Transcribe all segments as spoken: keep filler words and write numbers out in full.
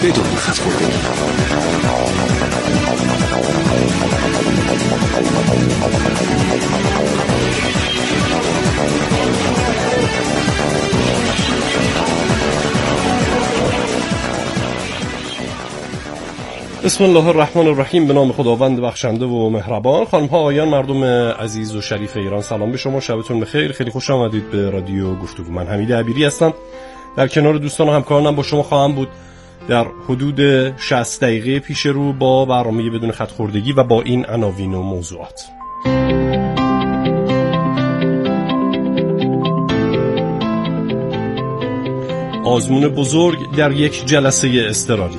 بدون خط خورده. بسم الله الرحمن الرحیم. به نام خداوند بخشنده و مهربان. خانم ها آقایان، مردم عزیز و شریف ایران، سلام به شما، شبتون بخیر. خیلی خوش آمدید به رادیو گفتگو. من حمید عبیری هستم. در کنار دوستان و همکارانم با شما خواهم بود در حدود شصت دقیقه پیش رو با برنامه بدون خط خوردگی و با این عناوین و موضوعات. آزمون بزرگ در یک جلسه اضطراری.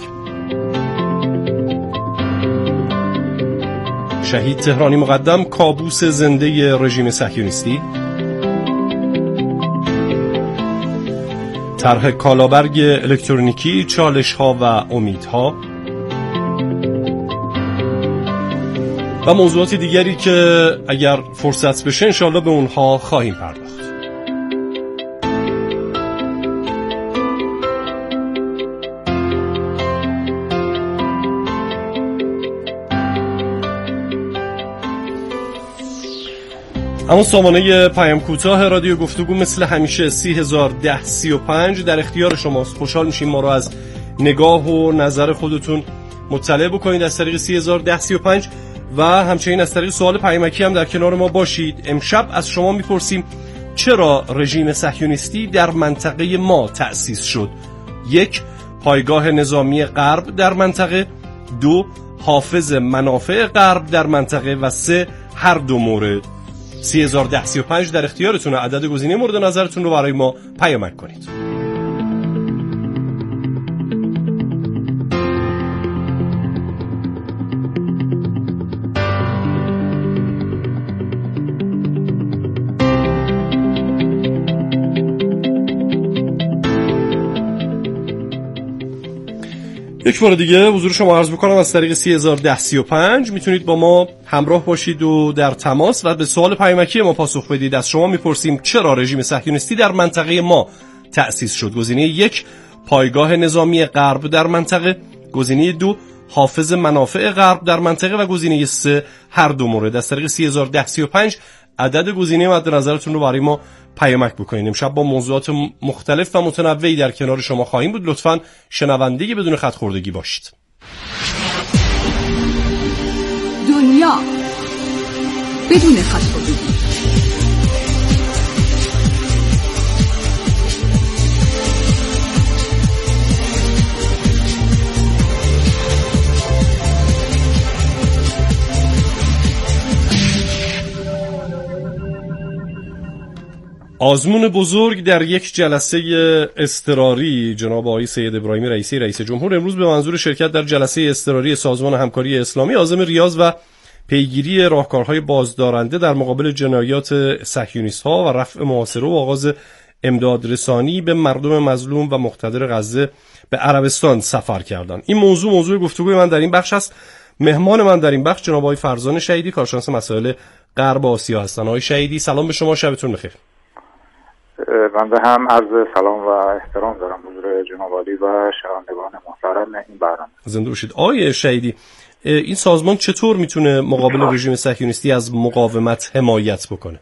شهید تهرانی مقدم، کابوس زنده رژیم صهیونیستی. طرح کالابرگ الکترونیکی، چالش‌ها و امیدها و موضوعات دیگری که اگر فرصت بشه انشاءالله به اونها خواهیم پرداخت. اما سامانه پیام کوتاه رادیو گفتگو مثل همیشه سی هزار ده سی و پنج در اختیار شماست. خوشحال میشیم ما رو از نگاه و نظر خودتون مطلع بکنید از طریق سی هزار ده سی و پنج و همچنین از طریق سوال پیامکی هم در کنار ما باشید. امشب از شما میپرسیم چرا رژیم صهیونیستی در منطقه ما تأسیس شد؟ یک، پایگاه نظامی غرب در منطقه. دو، حافظ منافع غرب در منطقه. و سه، هر دو مورد. سی هزار ده سی و پنج در اختیارتونه. عدد گزینه مورد نظرتون رو برای ما پیامک کنید. یک بار دیگه حضور شما عرض بکنم از طریق سی هزار ده سی و پنج میتونید با ما همراه باشید و در تماس و به سوال پیامکی ما پاسخ بدید. از شما میپرسیم چرا رژیم صهیونیستی در منطقه ما تأسیس شد؟ گزینه یک، پایگاه نظامی غرب در منطقه. گزینه دو، حافظ منافع غرب در منطقه. و گزینه سه، هر دو مورد. از طریق سی هزار ده سی و پنج عدد گزینه مد نظرتون رو برای ما پیامک بکنید. امشب با موضوعات مختلف و متنوعی در کنار شما خواهیم بود. لطفاً شنونده بدون خط خوردگی باشید. دنیا بدون خط خوردگی. آزمون بزرگ در یک جلسه اضطراری. جناب آقای سید ابراهیمی رئیسی رئیس جمهور امروز به منظور شرکت در جلسه اضطراری سازمان همکاری اسلامی عازم ریاض و پیگیری راهکارهای بازدارنده در مقابل جنایات صهیونیست‌ها و رفع محاصره و آغاز امدادرسانی به مردم مظلوم و مقتدر غزه به عربستان سفر کردند. این موضوع موضوع گفتگوی من در این بخش است. مهمان من در این بخش جناب آقای فرزان شهیدی، کارشناس مسائل غرب آسیا هستند. آقای شهیدی سلام به شما، شبتون بخیر. بنده هم عرض سلام و احترام دارم حضور جناب عالی و شنوندگان محترم این برنامه. زنده باشید. آقای شهیدی، این سازمان چطور میتونه مقابل رژیم صهیونیستی از مقاومت حمایت بکنه؟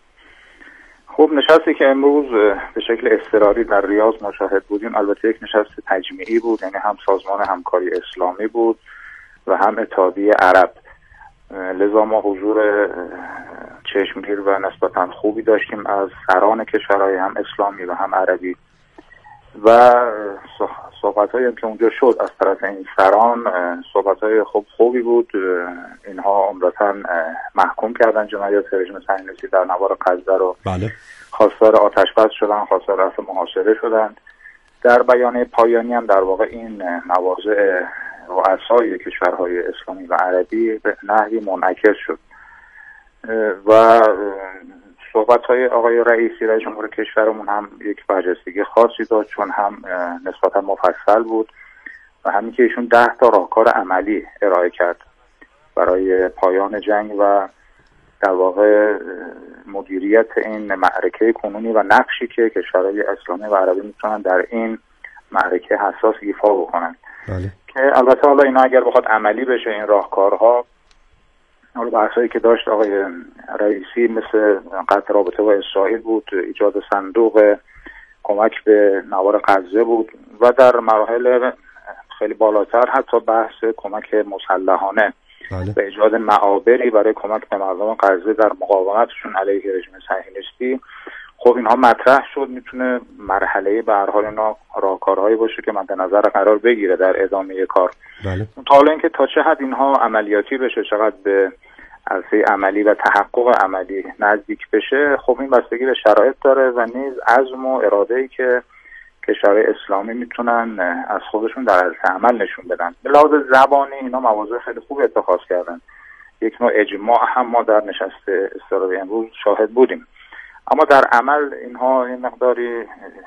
خب نشستی که امروز به شکل اضطراری در ریاض مشاهد بودیم البته یک نشست تجمیعی بود، یعنی هم سازمان همکاری اسلامی بود و هم اتحادیه عرب. لذا ما حضور چشمگیر و نسبتاً خوبی داشتیم از سران کشورهای هم اسلامی و هم عربی و صحبت‌هایی که اونجا شد از طرف این سران صحبت‌های خوب خوبی بود. اینها عمدتاً محکوم کردن جنایات رژیم صهیونیستی در نوار غزه رو. بله. خواستار آتش بس شدن، خواستار رفع محاصره شدن. در بیانیه پایانی هم در واقع این مواضع رؤسای کشورهای اسلامی و عربی به نحوی منعکس شد و صحبت‌های آقای رئیسی رئیس جمهور کشورمون هم یک برجستگی خاصی داشت، چون هم نسبتا مفصل بود و همین که ایشون ده تا راهکار عملی ارائه کرد برای پایان جنگ و در واقع مدیریت این معرکه کنونی و نقشی که کشورهای اسلامی و عربی میتونن در این معرکه حساس ایفا بکنن. بله. که البته حالا اینا اگر بخواد عملی بشه این راهکارها، حالا بحثایی که داشت آقای رئیسی مثل قطع رابطه با اسرائیل بود، ایجاد صندوق کمک به نوار غزه بود و در مراحل خیلی بالاتر حتی بحث کمک مسلحانه بله. به ایجاد معابری برای کمک به مردم غزه در مقاومتشون علیه رژیم صهیونیستی. خب اینها مطرح شد، میتونه مرحله به هر حال اینا راهکارهایی باشه که مد نظر قرار بگیره در ادامه کار. بله. تا حالا اینکه تا چه حد اینها عملیاتی بشه، چقدر به عرصه عملی و تحقق عملی نزدیک بشه، خب این بستگی به شرایط داره و نیز عزم و اراده‌ای که کشورهای اسلامی میتونن از خودشون در عرصه عمل نشون بدن. به لحاظ زبانی اینا مواضع خیلی خوب اتخاذ کردن، یک نوع اجماع هم ما در نشست استراحتی امروز شاهد بودیم، اما در عمل اینها این مقداری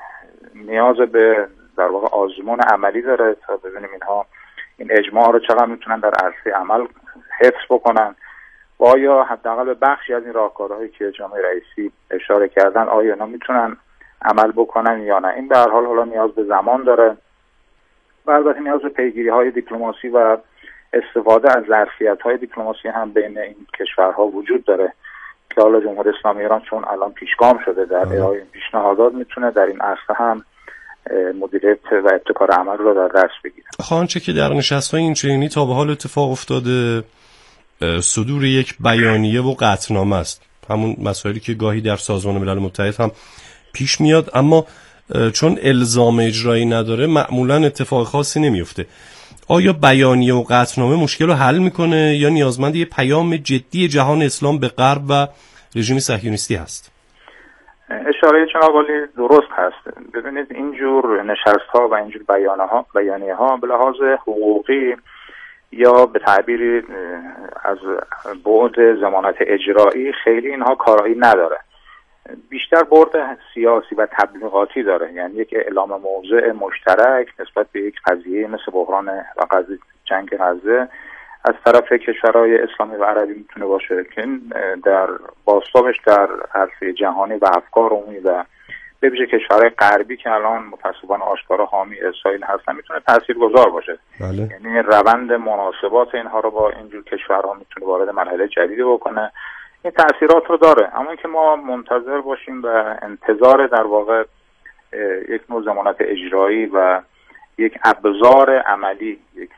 نیاز به در واقع آزمون عملی داره تا ببینیم اینها این اجماع رو چقدر میتونن در عرصه عمل حفظ بکنن و آیا حداقل به بخشی از این راهکارهایی که جناب رئیسی اشاره کردن آیا اینا میتونن عمل بکنن یا نه. این به هر حال حالا نیاز به زمان داره و البته نیاز به پیگیری‌های دیپلماسی و استفاده از ظرفیت‌های دیپلماسی هم بین این کشورها وجود داره که حالا جمهوری اسلامی ایران چون الان پیشگام شده در ارائه پیشنهادات میتونه در این عرصه هم مدیریت و ابتکار عمل رو در دست بگیره. آنچه که در نشست‌های این چنینی تا به حال اتفاق افتاده صدور یک بیانیه و قطعنامه است، همون مسائلی که گاهی در سازمان ملل متحد هم پیش میاد، اما چون الزام اجرایی نداره معمولا اتفاق خاصی نمیفته. آیا بیانیه و قطعنامه مشکل رو حل میکنه یا نیازمند یه پیام جدی جهان اسلام به غرب و رژیم صهیونیستی هست؟ اشاره جناب عالی درست هست. ببینید اینجور نشست‌ها و اینجور بیانیه‌ها بیانیه‌ها به لحاظ حقوقی یا به تعبیری از بعد ضمانت اجرایی خیلی اینها کارایی نداره، بیشتر بعد سیاسی و تبلیغاتی داره، یعنی یک اعلام موضع مشترک نسبت به یک قضیه مثل بحران و قضیه جنگ غزه از طرف کشورهای اسلامی و عربی میتونه باشه که در باستابش در عرصه جهانی و افکار عمومی و به ویژه کشورهای غربی که الان متأسفانه آشکارا حامی اسرائیل هستن میتونه تاثیرگذار باشه. بله. یعنی روند مناسبات اینها رو با اینجور کشورها میتونه وارد مرحله جدیدی بکنه. این تأثیرات رو داره، اما اینکه ما منتظر باشیم و انتظار در واقع یک نوع ضمانت اجرایی و یک ابزار عملی یک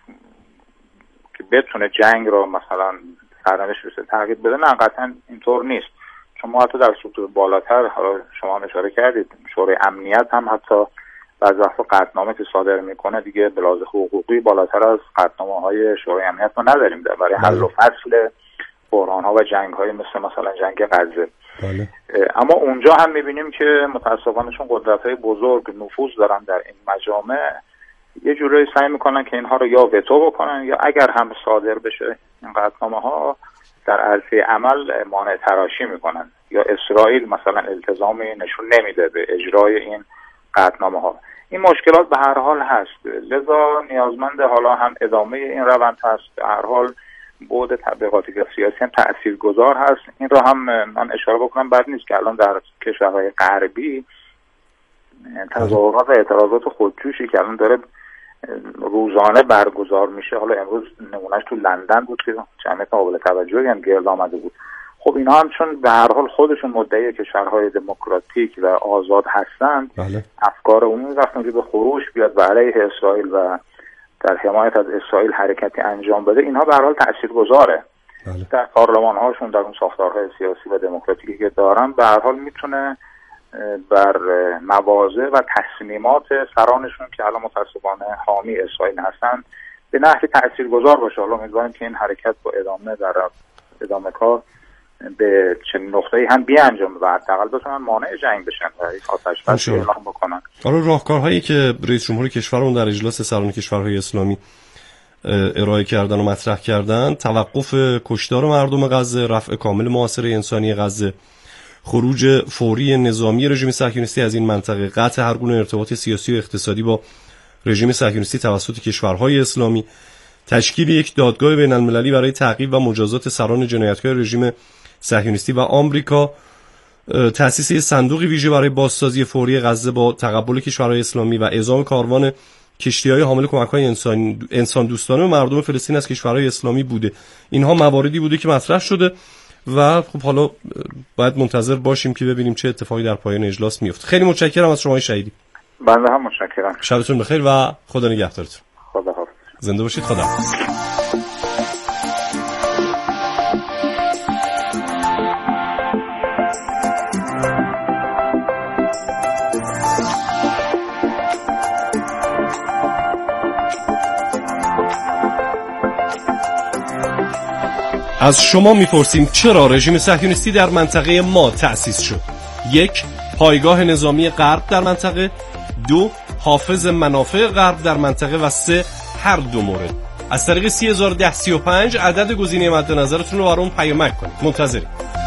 که بتونه جنگ رو مثلا سرنوشت بشه تغییر بده، نه قطعا اینطور نیست. چون ما حتی در سطوح بالاتر، حالا شما اشاره کردید، شورای امنیت هم حتی بعضی وقتا قطعنامه که صادر میکنه دیگه به لحاظ حقوقی بالاتر از قطعنامه‌های شورای امنیت ما نداریم در برای حل و فصل بحران‌ها و جنگ‌های مثل مثلا جنگ غزه. بله. اما اونجا هم می‌بینیم که متأسفانه چون قدرت‌های بزرگ نفوذ دارن در این مجامع، یه جوری سعی می‌کنن که اینها رو یا وتو بکنن یا اگر هم صادر بشه این قطعنامه‌ها در عرصه عمل مانع تراشی می‌کنن، یا اسرائیل مثلا التزامی نشون نمیده به اجرای این قطعنامه‌ها. این مشکلات به هر حال هست، لذا نیازمند حالا هم ادامه این روند هست، به هر حال بعد تبلیغاتی و سیاسی هم تاثیرگذار هست. این را هم من اشاره بکنم بد نیست که الان در کشورهای غربی تظاهرات و اعتراضات خودجوشی که الان داره روزانه برگزار میشه، حالا امروز نمونهش تو لندن بود که جمعیت قابل توجهی هم گرد آمده بود. خب اینا هم چون به هر حال خودشون مدعی کشورهای دموکراتیک و آزاد هستند، بله. افکار عمومی وقتی به خروش بیاد و علیه اسرائیل و در حمایت از اسرائیل حرکتی انجام بده، اینها به هر حال تاثیرگذاره. بله. در پارلمان هاشون، در اون ساختارهای سیاسی و دموکراتیکی که دارن، به هر حال میتونه بر مواضع و تصمیمات سرانشون که الان متأسفانه حامی اسرائیل هستن به نحوی تاثیرگذار باشه. حالا امیدواریم که این حرکت با ادامه در ادامه کار به چنین نقطه‌ای هم بیانجامه و حداقل بتونن مانع جنگ بشن و یک آتش بس اعلام بکنن. آره، راهکارهایی که رئیس جمهور کشورمون در اجلاس سران کشورهای اسلامی ارائه کردن و مطرح کردن، توقف کشتار مردم غزه، رفع کامل محاصره انسانی غزه، خروج فوری نظامی رژیم صهیونیستی از این منطقه، قطع هر گونه ارتباط سیاسی و اقتصادی با رژیم صهیونیستی توسط کشورهای اسلامی، تشکیل یک دادگاه بین المللی برای تعقیب و مجازات سران جنایتکار رژیم صهیونیستی و آمریکا، تأسیس صندوق ویژه برای بازسازی فوری غزه با تقبل کشورهای اسلامی و اعزام کاروان کشتی‌های حامل کمک‌های انسان انسان دوستانه و مردم فلسطین از کشورهای اسلامی بوده. اینها مواردی بوده که مطرح شده و خب حالا باید منتظر باشیم که ببینیم چه اتفاقی در پایان اجلاس میفته. خیلی متشکرم از شما شهیدی. بنده هم متشکرم. شبتون بخیر و خدا نگهدارتون. خدا حافظ. زنده باشید. خدا حافظ. از شما میپرسیم چرا رژیم صهیونیستی در منطقه ما تأسیس شد؟ یک، پایگاه نظامی غرب در منطقه. دو، حافظ منافع غرب در منطقه. و سه، هر دو مورد. از طریق سی هزار و ده سی و پنج عدد گزینه مد نظرتون رو برام پیامک کنید. منتظریم.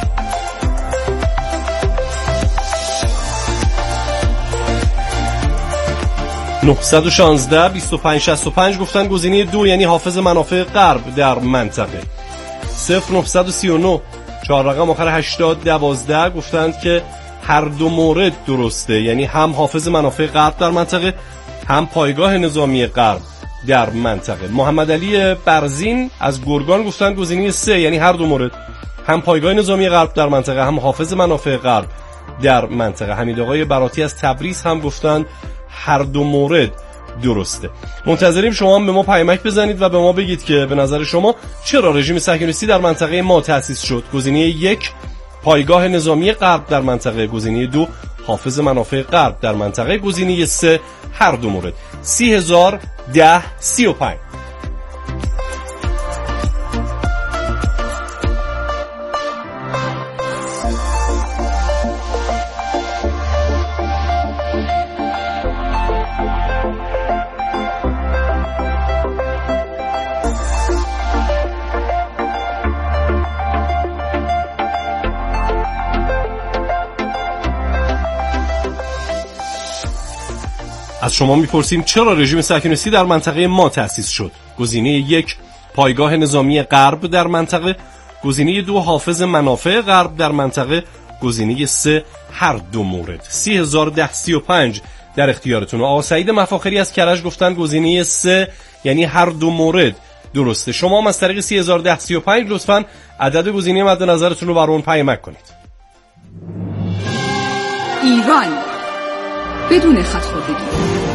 نه یک شش بیست و پنج شصت و پنج گفتن گزینه دو یعنی حافظ منافع غرب در منطقه. صفر نه سه نه چهار رقم آخر هشتاد دوازده گفتند که هر دو مورد درسته، یعنی هم حافظ منافع غرب در منطقه هم پایگاه نظامی غرب در منطقه. محمد علی برزین از گرگان گفتند گزینه سه یعنی هر دو مورد، هم پایگاه نظامی غرب در منطقه هم حافظ منافع غرب در منطقه. حمید آقای براتی از تبریز هم گفتند هر دو مورد درسته. منتظریم شما هم به ما پیامک بزنید و به ما بگید که به نظر شما چرا رژیم صهیونیستی در منطقه ما تأسیس شد. گزینه یک، پایگاه نظامی غرب در منطقه. گزینه دو، حافظ منافع غرب در منطقه. گزینه سه، هر دو مورد. سی هزار ده سی و پنج. از شما میپرسیم چرا رژیم صهیونیستی در منطقه ما تأسیس شد. گزینه یک، پایگاه نظامی غرب در منطقه. گزینه دو، حافظ منافع غرب در منطقه. گزینه سه، هر دو مورد. سی هزار و ده سی و پنج در اختیارتون. آقا سعید مفاخری از کرج گفتن گزینه سه یعنی هر دو مورد درسته. شما هم از طریق سی هزار و ده سی و پنج لطفاً عدد گزینه مد نظرتون رو برامون پیامک کنید. ایران بدون خط‌خوردگی.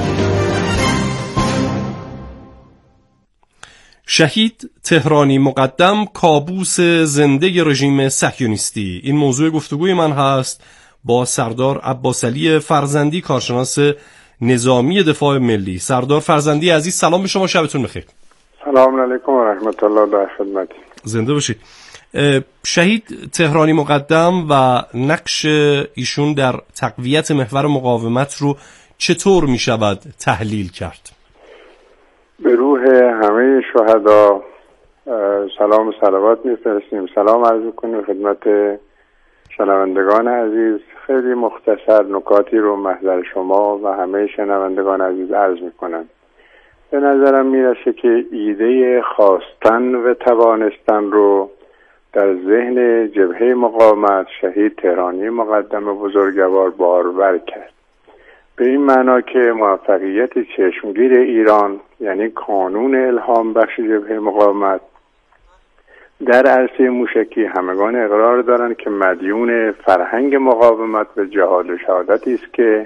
شهید تهرانی مقدم، کابوس زنده رژیم صهیونیستی. این موضوع گفتگوی من هست با سردار عباسعلی فرزندی، کارشناس نظامی دفاع ملی. سردار فرزندی عزیز سلام به شما، شبتون بخیر. سلام علیکم و رحمت الله، در خدمت. زنده باشید. شهید تهرانی مقدم و نقش ایشون در تقویت محور مقاومت رو چطور می شود تحلیل کرد؟ به روح همه شهدا سلام و صلوات میفرستیم. سلام عرض کنیم خدمت شنوندگان عزیز. خیلی مختصر نکاتی رو محضر شما و همه شنوندگان عزیز عرض میکنم. به نظرم میرسه که ایده خواستن و توانستن رو در ذهن جبهه مقاومت شهید تهرانی مقدم بزرگوار بارور کرد. به این معنا که موفقیت چشمگیر ایران، یعنی کانون الهام بخش جبهه مقاومت در عرصه موشکی، همگان اقرار دارند که مدیون فرهنگ مقاومت و جهاد و شهادتی است که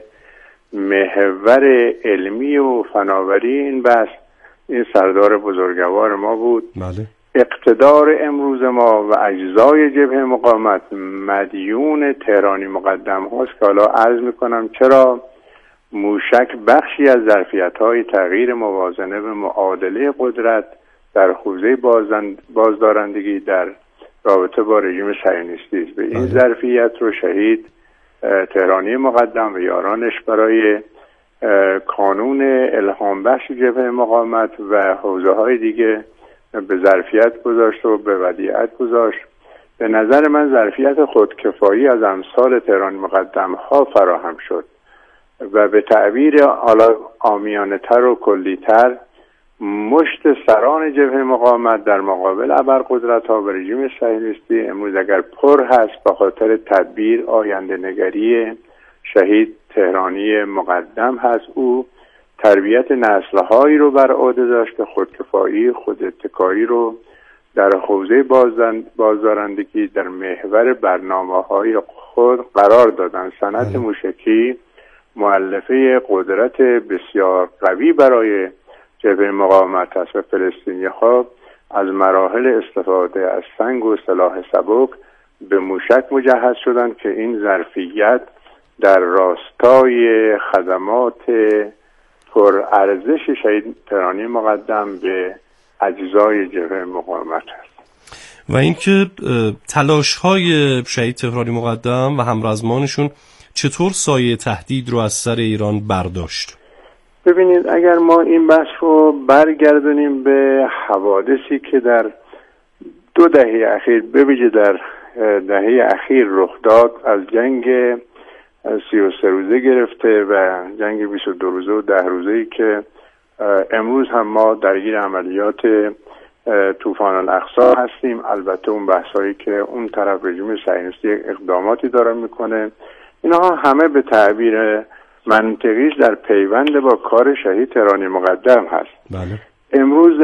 محور علمی و فناوری این بحث این سردار بزرگوار ما بود. بله. اقتدار امروز ما و اجزای جبهه مقاومت مدیون تهرانی مقدم هاست که حالا عرض میکنم چرا. موشک بخشی از ظرفیت‌های تغییر موازنه و معادله قدرت در حوزه بازدارندگی در رابطه با رژیم صهیونیستی است. به این ظرفیت رو شهید تهرانی مقدم و یارانش برای کانون الهام بخش جبهه مقاومت و حوزه‌های دیگه به ظرفیت گذاشت و به ودیعت گذاشت. به نظر من ظرفیت خودکفایی از امثال تهرانی مقدم ها فراهم شد و به تعبیر حالا عامیانه تر و کلی تر مشت سران جبهه مقاومت در مقابل ابرقدرت ها و رژیم صهیونیستی امروز اگر پر هست به خاطر تدبیر آینده نگری شهید تهرانی مقدم هست. او تربیت نسل‌هایی رو بر عهده داشت که خودکفایی، خوداتکایی رو در حوزه بازدارندگی در محور برنامه‌های خود قرار دادن. صنعت موشکی مؤلفه قدرت بسیار قوی برای جبهه مقاومت است و فلسطینی‌ها از مراحل استفاده از سنگ و سلاح سبک به موشک مجهز شدند که این ظرفیت در راستای خدمات پر ارزش شهید تهرانی مقدم به اجزای جبهه مقاومت است. و اینکه تلاش‌های شهید تهرانی مقدم و همرزمانشون چطور سایه تهدید رو از سر ایران برداشت؟ ببینید، اگر ما این بحث رو برگردونیم به حوادثی که در دو دهه اخیر، به ویژه در دهه اخیر رخ داد، از جنگ سی و سه روزه گرفته و جنگ بیست و دو روزه و ده روزه‌ای که امروز هم ما درگیر عملیات طوفان الاقصی هستیم. البته اون بحثایی که اون طرف رژیم صهیونیستی اقداماتی داره میکنه، اینها همه به تعبیر منطقیش در پیوند با کار شهید تهرانی مقدم هست. بله. امروز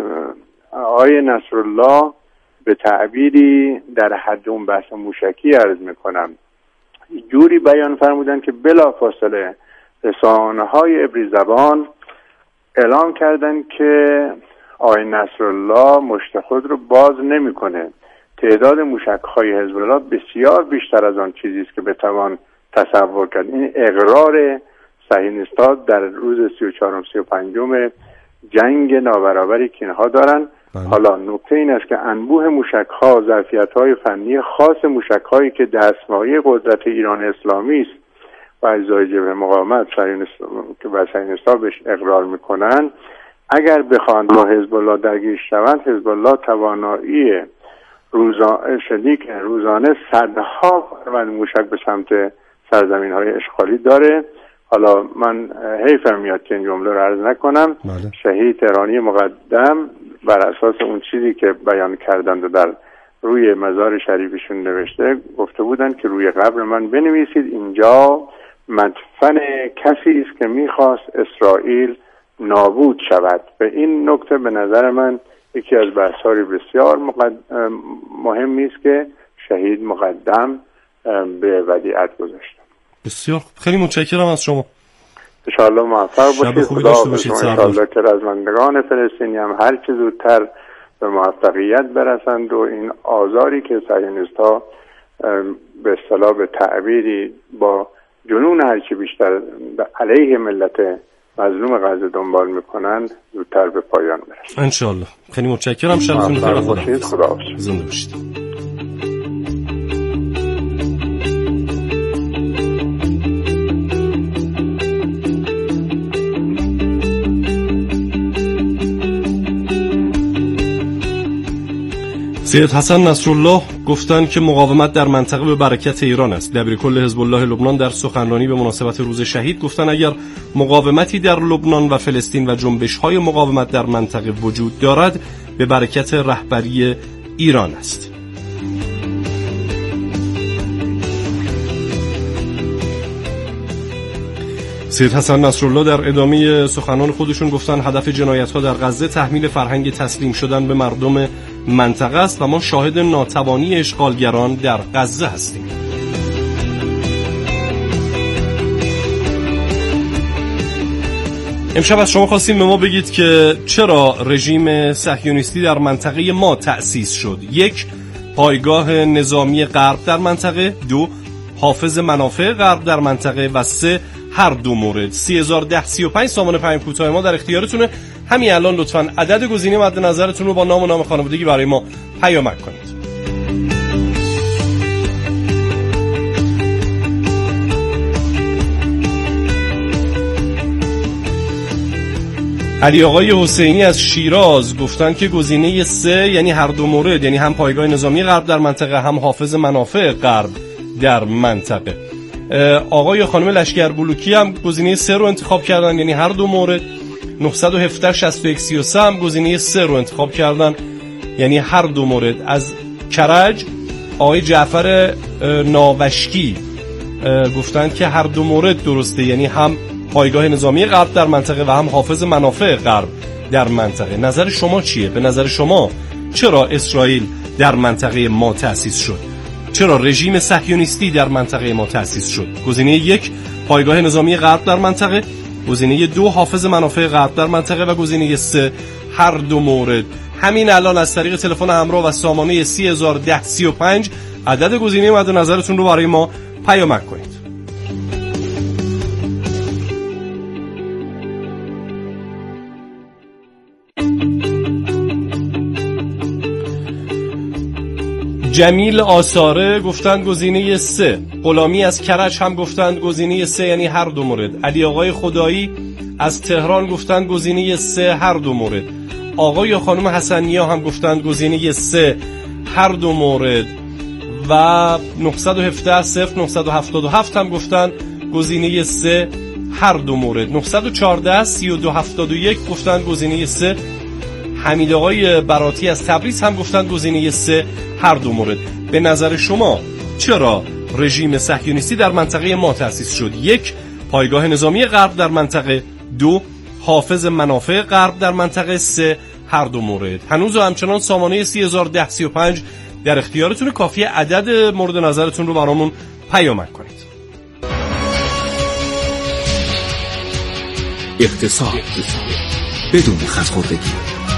آقای نصرالله به تعبیری در حد اون بحث موشکی عرض میکنم جوری بیان فرمودن که بلافاصله رسانه‌های عبری زبان اعلام کردن که آقای نصرالله مشت خود رو باز نمیکنه. تعداد موشک‌های حزب الله بسیار بیشتر از آن چیزی است که بتوان تصور کرد. این اقرار صهیونیست‌ها در روز سی و چهارم سی و پنجم جنگ نابرابری که اینها دارن. بله. حالا نکته این است که انبوه موشک‌ها، ظرفیت‌های فنی خاص موشک‌هایی که دستمایه قدرت ایران اسلامی است و اجزای جبهه مقاومت که و صهیونیست‌ها بهش اقرار میکنن، اگر بخوان با حزب الله درگیر شوند، حزب الله توانایی روزانه شدید روزانه صدها فرمند موشک به سمت سرزمین‌های اشغالی داره. حالا من حیفم میاد که این جمله رو عرض نکنم. ماله. شهید تهرانی مقدم بر اساس اون چیزی که بیان کردند و در روی مزار شریفشون نوشته گفته بودند که روی قبر من بنویسید اینجا مدفن کسی است که میخواست اسرائیل نابود شود. به این نکته به نظر من یکی از بحث‌های بسیار مقد... مهمی است که شهید مقدم به ودیعت گذاشتن. بسیار خیلی متشکرم از شما. ان شاء الله موفق باشید. خوبی داشته باشید. ان شاء الله که رزمندگان فلسطینی هم هر چه زودتر به موفقیت برسند و این آزاری که صهیونیست‌ها به اصطلاح به تعبیری با جنون هر چه بیشتر علیه ملت مظلوم غزه دنبال میکنند زودتر به پایان برسند. ان شاء الله. خیلی متشکرم. شبتون بخیر. خدا حافظ. زنده باشید. سید حسن نصرالله گفتند که مقاومت در منطقه به برکت ایران است. دبیرکل حزب الله لبنان در سخنرانی به مناسبت روز شهید گفتند اگر مقاومتی در لبنان و فلسطین و جنبش‌های مقاومت در منطقه وجود دارد به برکت رهبری ایران است. سید حسن نصرالله در ادامه سخنان خودشون گفتن هدف جنایت‌ها در غزه تحمیل فرهنگ تسلیم شدن به مردم منطقه است و ما شاهد ناتوانی اشغالگران در غزه هستیم. امشب از شما خواستیم به ما بگید که چرا رژیم صهیونیستی در منطقه ما تأسیس شد. یک، پایگاه نظامی غرب در منطقه. دو، حافظ منافع غرب در منطقه. و سه، هر دو مورد. سه هزار و ده سی و پنج سامان پیام کوتاه ما در اختیارتونه. همین الان لطفاً عدد گزینه مد نظرتون رو با نام و نام خانوادگی برای ما پیامک کنید. علی آقای حسینی از شیراز گفتن که گزینه سه یعنی هر دو مورد، یعنی هم پایگاه نظامی غرب در منطقه هم حافظ منافع غرب در منطقه. آقای خانم لشکر بلوکی هم گزینه سه رو انتخاب کردن، یعنی هر دو مورد. نه یک هفت شصت و یک سی و سه هم گزینه سه رو انتخاب کردن، یعنی هر دو مورد. از کرج آقای جعفر ناوشکی گفتن که هر دو مورد درسته، یعنی هم پایگاه نظامی غرب در منطقه و هم حافظ منافع غرب در منطقه. نظر شما چیه؟ به نظر شما چرا اسرائیل در منطقه ما تأسیس شد؟ چرا رژیم صهیونیستی در منطقه ما تأسیس شد؟ گزینه یک پایگاه نظامی غرب در منطقه، گزینه دو حافظ منافع غرب در منطقه و گزینه سه هر دو مورد. همین الان از طریق تلفن همراه و سامانه سی هزار و ده سی و پنج عدد گزینه مد نظرتون رو برای ما پیامک کنید. جمیل آثاره گفتند گزینه سه. غلامی از کرج هم گفتند گزینه سه، یعنی هر دو مورد. علی آقای خدایی از تهران گفتند گزینه سه هر دو مورد. آقای یا خانم حسنیا هم گفتند گزینه سه هر دو مورد و نه یک هفت صفر نه هفت هفت هم گفتند گزینه سه هر دو مورد. نه یک چهار سه دو هفت یک گفتند گزینه سه. حمید آقای براتی از تبریز هم گفتند گزینه سه هر دو مورد. به نظر شما چرا رژیم صهیونیستی در منطقه ما تأسیس شد؟ یک پایگاه نظامی غرب در منطقه، دو حافظ منافع غرب در منطقه، سه هر دو مورد. هنوز و همچنان سامانه سی هزار و ده سی و پنج در اختیارتون. کافیه عدد مورد نظرتون رو برامون پیامک کنید. اقتصاد بدون خودخوردگی.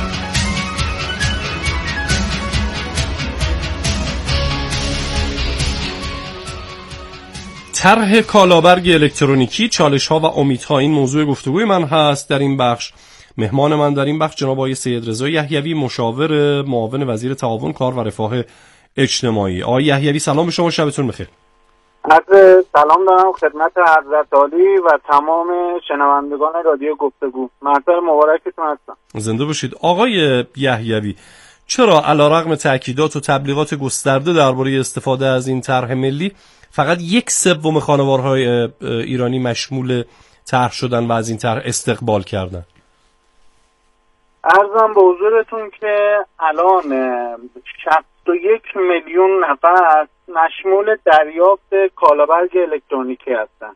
طرح کالابرگ الکترونیکی، چالش‌ها و امیدها، این موضوع گفتگوی من هست در این بخش. مهمان من در این بخش جناب آقای سید رضا یحیوی، مشاور معاون وزیر تعاون، کار و رفاه اجتماعی. آقای یحیوی سلام به شما، شبتون بخیر. عرض سلام دارم خدمت حضرت عالی و تمام شنوندگان رادیو گفتگو. مرتبه مبارکتون هستم. زنده باشید. آقای یحیوی، چرا علیرغم تأکیدات و تبلیغات گسترده درباره استفاده از این طرح ملی فقط یک سوم خانوارهای ایرانی مشمول طرح شدن و از این طرح استقبال کردن؟ عرضم به حضورتون که الان شصت و یک میلیون نفر مشمول دریافت کالابرگ الکترونیکی هستند.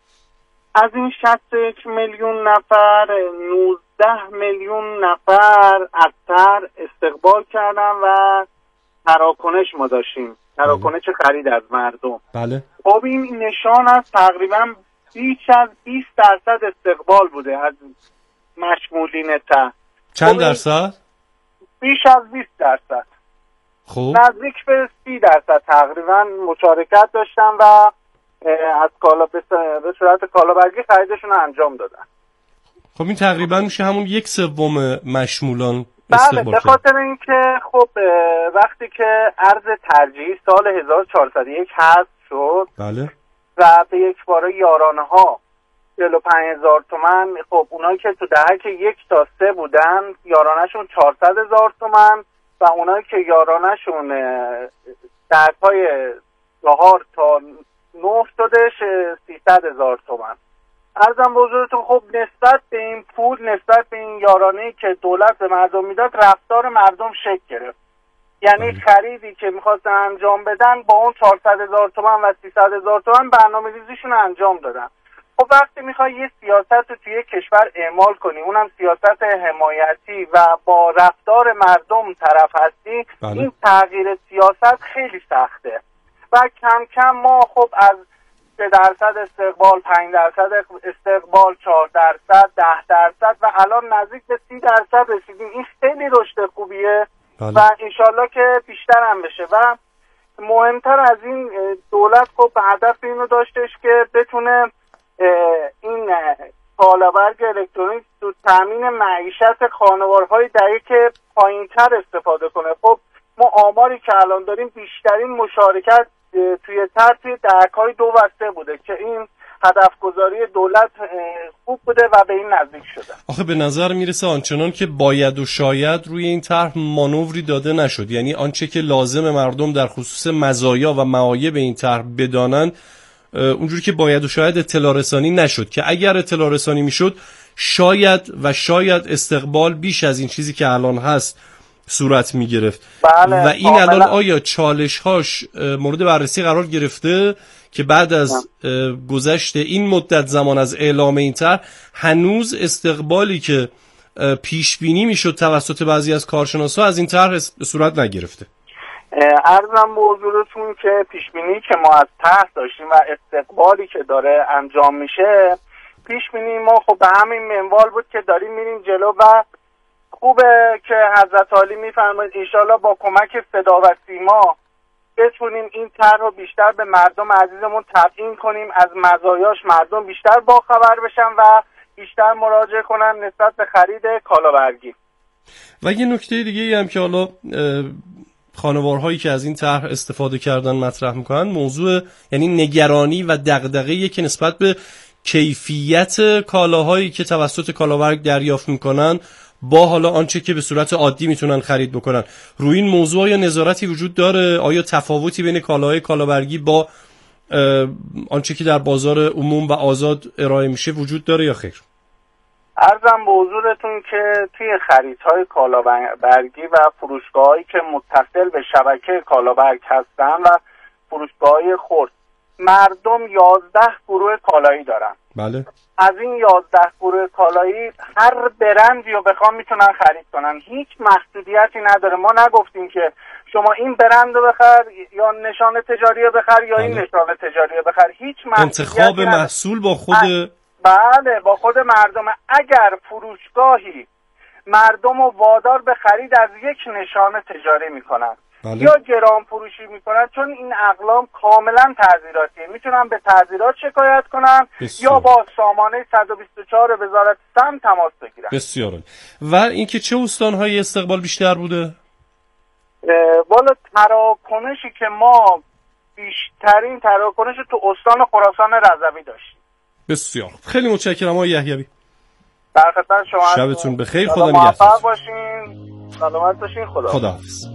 از این شصت و یک میلیون نفر نوزده میلیون نفر از طرح استقبال کردن و تراکنش ما داشتیم، تراکنش خرید از مردم. بله. خب این نشان است تقریبا بیش از بیست درصد استقبال بوده از مشمولین طرح. چند درصد؟ بیش از بیست درصد. خوب. نزدیک به سی درصد تقریبا مشارکت داشتن و از کالا به صورت کالابرگی خریدشون رو انجام دادن. خب این تقریبا میشه همون یک سوم مشمولان بله، به خاطر اینکه خب وقتی که ارز ترجیحی سال هزار و چهارصد و یک حذف شد، بله، و به یک باره یارانه ها چهل و پنج هزار تومان، خب اونایی که تو دهک یک تا سه بودن یارانهشون چهارصد هزار تومان و اونایی که یارانهشون دهک های چهار تا نه شدش سیصد هزار تومان. عرضم به حضورتون خب نسبت به این پول، نسبت به این یارانه‌ای که دولت به مردم میداد، رفتار مردم شکل گرفت. یعنی خریدی که میخواستن انجام بدن با اون چهارصد هزار تومان و سیصد هزار تومان برنامه ریزیشون انجام دادن. خب وقتی میخوای یه سیاست رو توی کشور اعمال کنی، اونم سیاست حمایتی و با رفتار مردم طرف هستی، بله. این تغییر سیاست خیلی سخته و کم کم ما خب از سه درصد استقبال، پنج درصد استقبال، چهار درصد، ده درصد و الان نزدیک به سی درصد رسیدیم. این خیلی رشد خوبیه، بله. و انشالله که بیشتر هم بشه و مهمتر از این دولت خب به هدف اینو داشتش که بتونه این کالابرگ الکترونیک تو تامین معیشت خانوارهای دهک پایینتر استفاده کنه. خب ما آماری که الان داریم بیشترین مشارکت توی تر توی دهک‌های دو و سه بوده که این هدف گذاری دولت خوب بوده و به این نزدیک شده. آخه به نظر میرسه آنچنان که باید و شاید روی این طرح مانوری داده نشد. یعنی آنچه که لازم مردم در خصوص مزایا و معایب این طرح بدانند اونجوری که باید و شاید اطلاع رسانی نشد، که اگر اطلاع رسانی میشد شاید و شاید استقبال بیش از این چیزی که الان هست صورت می گرفت. بله، و این الان آیا چالش هاش مورد بررسی قرار گرفته که بعد از گذشت این مدت زمان از اعلام این طرح هنوز استقبالی که پیش بینی میشد توسط بعضی از کارشناسا از این طرح صورت نگرفته؟ عرضم به حضورتون که پیش بینی که ما از طرح داشتیم و استقبالی که داره انجام میشه، پیش بینی ما خب به همین منوال بود که داریم میریم جلو و خوبه که حضرت عالی میفرمایید انشالله با کمک صدا و سیما بتونیم این طرح رو بیشتر به مردم عزیزمون تبیین کنیم، از مزایاش مردم بیشتر باخبر بشن و بیشتر مراجعه کنن نسبت به خرید کالابرگی. و یه نکته دیگه ای هم که حالا خانوارهایی که از این طرح استفاده کردن مطرح میکنن، موضوع یعنی نگرانی و دغدغه‌ای که نسبت به کیفیت کالاهایی که توسط کالابرگ دریافت میکنن با حالا آنچه که به صورت عادی میتونن خرید بکنن. روی این موضوع یا نظارتی وجود داره؟ آیا تفاوتی بین کالاهای کالابرگی با آنچه که در بازار عموم و آزاد ارائه میشه وجود داره یا خیر؟ عرضم به حضورتون که توی خریدهای کالابرگی و فروشگاهایی که متصل به شبکه کالابرگ هستن و فروشگاه‌های خرد، مردم یازده گروه کالایی دارن. بله. از این یازده گروه کالایی هر برندی رو بخوام میتونن خرید کنن، هیچ محدودیتی نداره. ما نگفتیم که شما این برند رو بخر یا نشان تجاری رو بخر یا بله. این نشان تجاری رو بخر، هیچ محدودیتی انتخاب نداره. محصول با خود ا... بله با خود مردم. اگر فروشگاهی مردم رو وادار به خرید از یک نشان تجاری میکنن بله. یا گران فروشی میکنن، چون این اقلام کاملا تعزیراتیه، میتونن به تعزیرات شکایت کنن بسیار. یا با سامانه صد و بیست و چهار وزارت سمت تماس بگیرن. بسیار. و اینکه چه استان‌های استقبال بیشتر بوده؟ بالا تراکنشی که ما بیشترین تراکنش تو استان خراسان رضوی داشتیم. بسیار. خیلی متشکرم آقای یحیوی. در خدمت شما. شبتون بخیر، خدا نگهدار. موفق باشین. سلامت باشین. خدا. خداحافظ.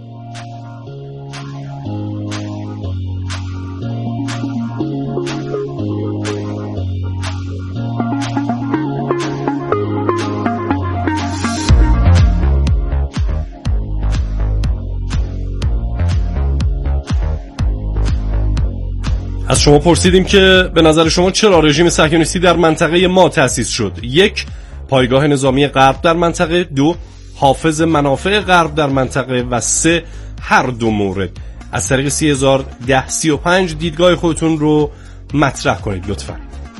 از شما پرسیدیم که به نظر شما چرا رژیم صهیونیستی در منطقه ما تأسیس شد؟ یک، پایگاه نظامی غرب در منطقه. دو، حافظ منافع غرب در منطقه. و سه، هر دو مورد. از طریق سی هزار ده سی و پنج دیدگاه خودتون رو مطرح کنید لطفاً.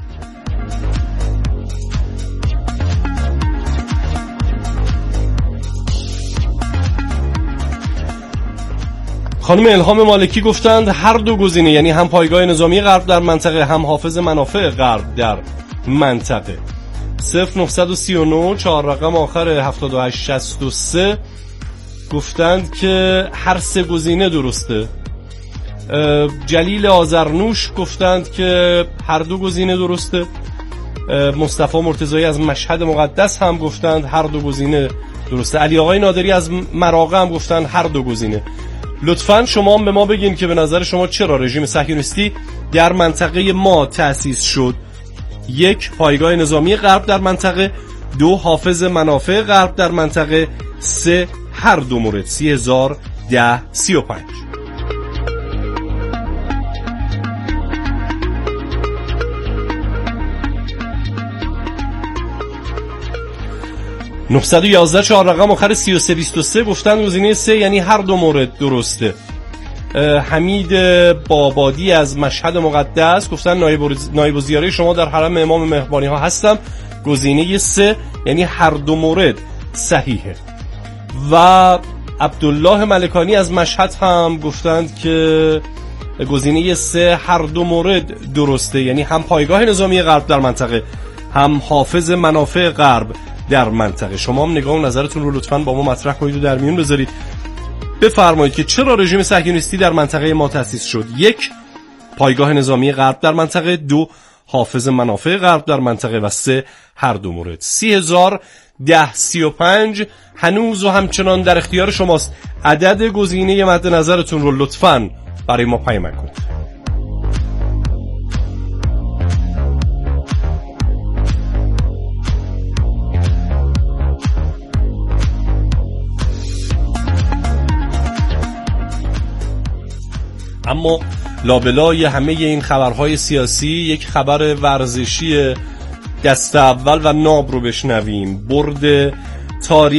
خانم الهام مالکی گفتند هر دو گزینه، یعنی هم پایگاه نظامی غرب در منطقه هم حافظ منافع غرب در منطقه. صفر نه سه نه چهار رقم آخر هفتاد و هشت شصت و سه گفتند که هر سه گزینه درسته. جلیل آذرنوش گفتند که هر دو گزینه درسته. مصطفی مرتضایی از مشهد مقدس هم گفتند هر دو گزینه درسته. علی آقای نادری از مراغه هم گفتند هر دو گزینه. لطفاً شما هم به ما بگین که به نظر شما چرا رژیم صهیونیستی در منطقه ما تأسیس شد. یک، پایگاه نظامی غرب در منطقه. دو، حافظ منافع غرب در منطقه. سه، هر دو مورد. سی هزار ده سی و پنج. نه یک یک چهار رقم آخر سی و سه بیست و سه گفتن گزینه سه، یعنی هر دو مورد درسته. حمید بابادی از مشهد مقدس گفتن نایب نایب الزیاره شما در حرم امام مهربانی ها هستم، گزینه سه، یعنی هر دو مورد صحیحه. و عبدالله ملکانی از مشهد هم گفتند که گزینه سه، هر دو مورد درسته، یعنی هم پایگاه نظامی غرب در منطقه هم حافظ منافع غرب در منطقه. شما هم نگاه و نظرتون رو لطفاً با ما مطرح کنید و در میون بذارید. بفرمایید که چرا رژیم صهیونیستی در منطقه ما تأسیس شد. یک، پایگاه نظامی غرب در منطقه. دو، حافظ منافع غرب در منطقه. و سه، هر دو مورد. سی هزار ده سی و پنج هنوز و همچنان در اختیار شماست. عدد گزینه مد نظرتون رو لطفاً برای ما پیام کنید. اما لابلای همه این خبرهای سیاسی یک خبر ورزشی دست اول و ناب رو بشنویم. برد تاریخ